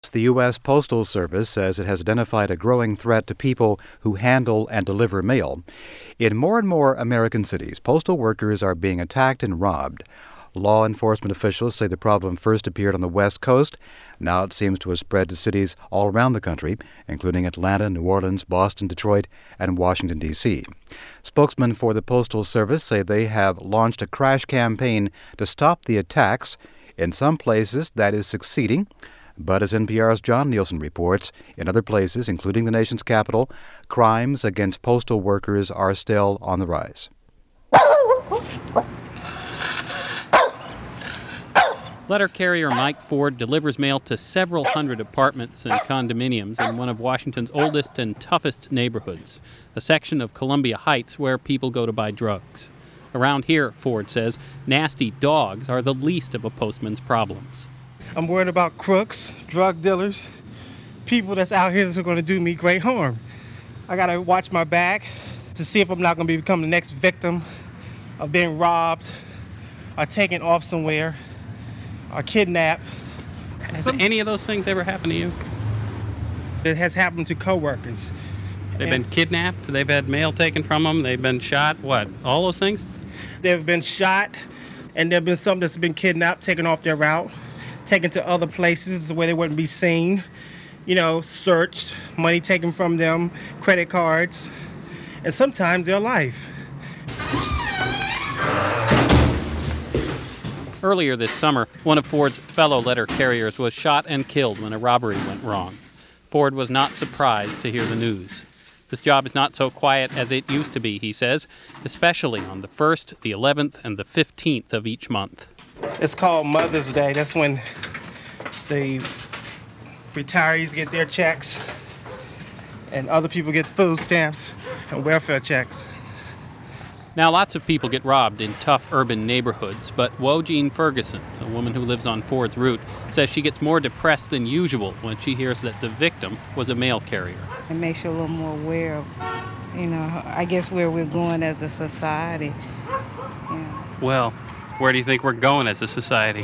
The U.S. Postal Service says it has identified a growing threat to people who handle and deliver mail. In more and more American cities, postal workers are being attacked and robbed. Law enforcement officials say the problem first appeared on the West Coast. Now it seems to have spread to cities all around the country, including Atlanta, New Orleans, Boston, Detroit, and Washington, D.C. Spokesmen for the Postal Service say they have launched a crash campaign to stop the attacks. In some places, that is succeeding. But as NPR's John Nielsen reports, in other places, including the nation's capital, crimes against postal workers are still on the rise. Letter carrier Mike Ford delivers mail to several hundred apartments and condominiums in one of Washington's oldest and toughest neighborhoods, a section of Columbia Heights where people go to buy drugs. Around here, Ford says, nasty dogs are the least of a postman's problems. I'm worried about crooks, drug dealers, people that's out here that's going to do me great harm. I got to watch my back to see if I'm not going to become the next victim of being robbed or taken off somewhere or kidnapped. Has any of those things ever happened to you? It has happened to coworkers. They've been kidnapped, they've had mail taken from them, they've been shot, what, all those things? They've been shot, and there have been some that's been kidnapped, taken off their route, taken to other places where they wouldn't be seen, searched, money taken from them, credit cards, and sometimes their life. Earlier this summer, one of Ford's fellow letter carriers was shot and killed when a robbery went wrong. Ford was not surprised to hear the news. This job is not so quiet as it used to be, he says, especially on the 1st, the 11th, and the 15th of each month. It's called Mother's Day. That's when the retirees get their checks and other people get food stamps and welfare checks. Now, lots of people get robbed in tough urban neighborhoods, but Wojine Ferguson, a woman who lives on Ford's route, says she gets more depressed than usual when she hears that the victim was a mail carrier. It makes you a little more aware of, I guess where we're going as a society. Yeah. Well, where do you think we're going as a society?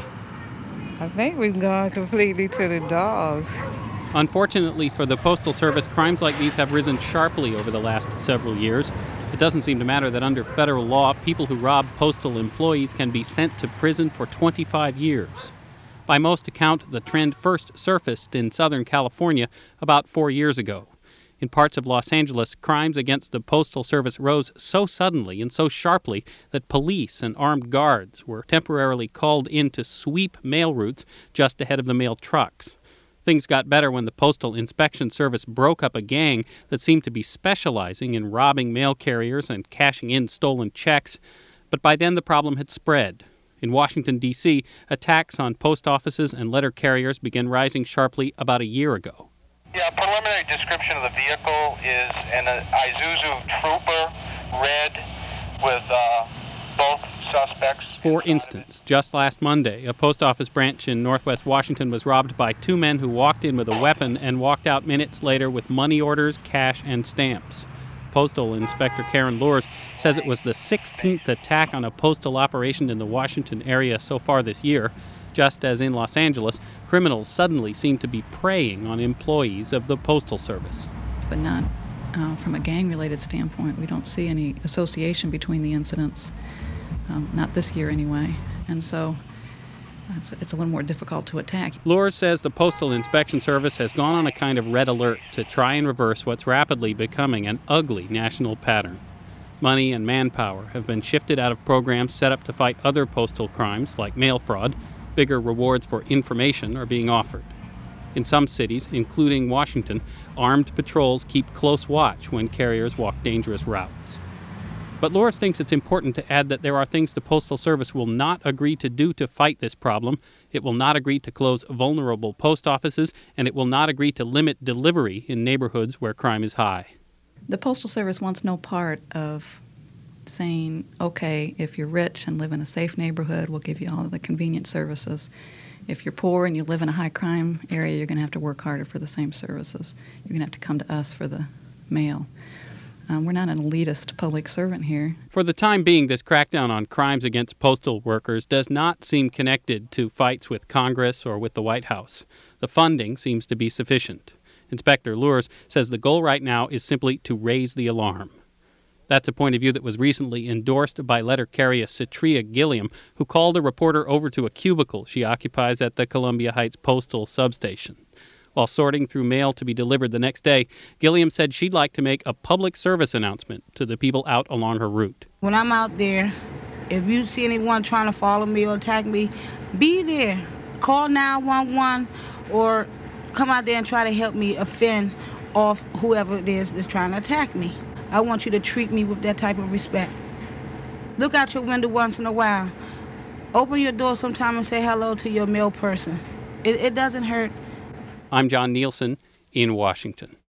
I think we've gone completely to the dogs. Unfortunately for the Postal Service, crimes like these have risen sharply over the last several years. It doesn't seem to matter that under federal law, people who rob postal employees can be sent to prison for 25 years. By most account, the trend first surfaced in Southern California about 4 years ago. In parts of Los Angeles, crimes against the Postal Service rose so suddenly and so sharply that police and armed guards were temporarily called in to sweep mail routes just ahead of the mail trucks. Things got better when the Postal Inspection Service broke up a gang that seemed to be specializing in robbing mail carriers and cashing in stolen checks. But by then the problem had spread. In Washington, D.C., attacks on post offices and letter carriers began rising sharply about a year ago. Yeah, preliminary description of the vehicle is an Isuzu Trooper, red, with both suspects. For instance, just last Monday, a post office branch in northwest Washington was robbed by two men who walked in with a weapon and walked out minutes later with money orders, cash, and stamps. Postal Inspector Karen Lures says it was the 16th attack on a postal operation in the Washington area so far this year. Just as in Los Angeles, criminals suddenly seem to be preying on employees of the Postal Service. But not from a gang-related standpoint. We don't see any association between the incidents, not this year anyway. And so it's a little more difficult to attack. Lures says the Postal Inspection Service has gone on a kind of red alert to try and reverse what's rapidly becoming an ugly national pattern. Money and manpower have been shifted out of programs set up to fight other postal crimes like mail fraud. Bigger rewards for information are being offered. In some cities, including Washington, armed patrols keep close watch when carriers walk dangerous routes. But Lawrence thinks it's important to add that there are things the Postal Service will not agree to do to fight this problem. It will not agree to close vulnerable post offices, and it will not agree to limit delivery in neighborhoods where crime is high. The Postal Service wants no part of saying, okay, if you're rich and live in a safe neighborhood, we'll give you all of the convenient services. If you're poor and you live in a high crime area, you're going to have to work harder for the same services. You're going to have to come to us for the mail. We're not an elitist public servant here. For the time being, this crackdown on crimes against postal workers does not seem connected to fights with Congress or with the White House. The funding seems to be sufficient. Inspector Lures says the goal right now is simply to raise the alarm. That's a point of view that was recently endorsed by letter carrier Cetria Gilliam, who called a reporter over to a cubicle she occupies at the Columbia Heights Postal Substation. While sorting through mail to be delivered the next day, Gilliam said she'd like to make a public service announcement to the people out along her route. When I'm out there, if you see anyone trying to follow me or attack me, be there. Call 911 or come out there and try to help me offend off whoever it is that's trying to attack me. I want you to treat me with that type of respect. Look out your window once in a while. Open your door sometime and say hello to your mail person. It doesn't hurt. I'm John Nielsen in Washington.